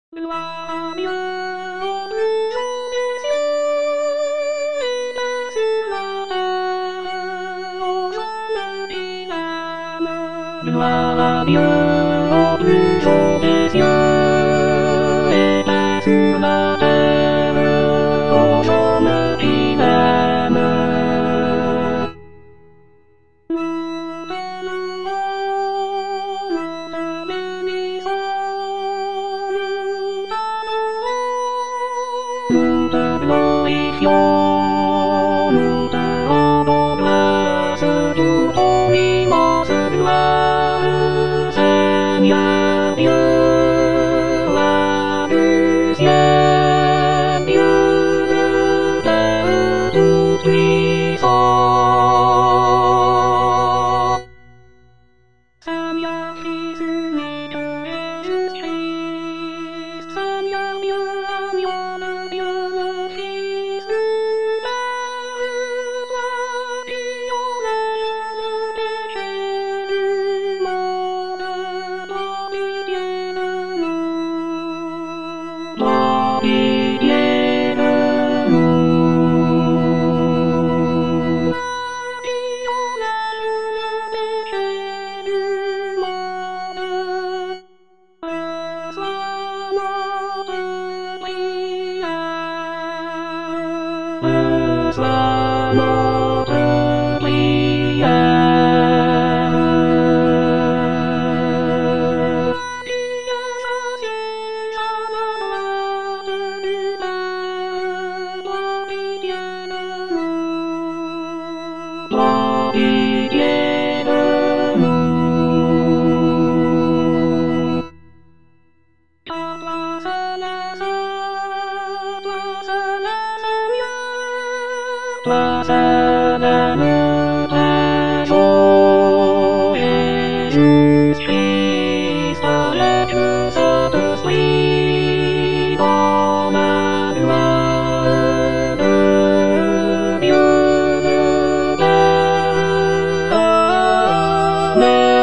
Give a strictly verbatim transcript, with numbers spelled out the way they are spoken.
Gloire à Dieu, au-dessus des cieux, et paix sur la terre, aux hommes qu'il aime. Gloire à Dieu, au-dessus des cieux, et paix sur la terre, aux hommes qu'il aime. Nous t'aimerons, nous te bénissons. Nous te glorifions, nous te rendons grâce pour ton immense gloire, Seigneur Dieu, roi du ciel, Dieu de Père tout-puissant. Seigneur Christ unique et juste Christ, Seigneur Dieu, agneau de Dieu, le Fils du Père, toi qui enlèves le péché du monde, prends pitié de nous, prends pitié de nous. Toi qui enlèves le péché du monde, reçois notre prière, reçois notre prière. Qui s'assieds à la droite du Père, prends pitié de nous, prends pitié de nous. À toi seul est saint, toi seul est Seigneur, toi seul est le très haut et juste Christ, avec le Saint-Esprit, dans la gloire de Dieu le Père. Amen.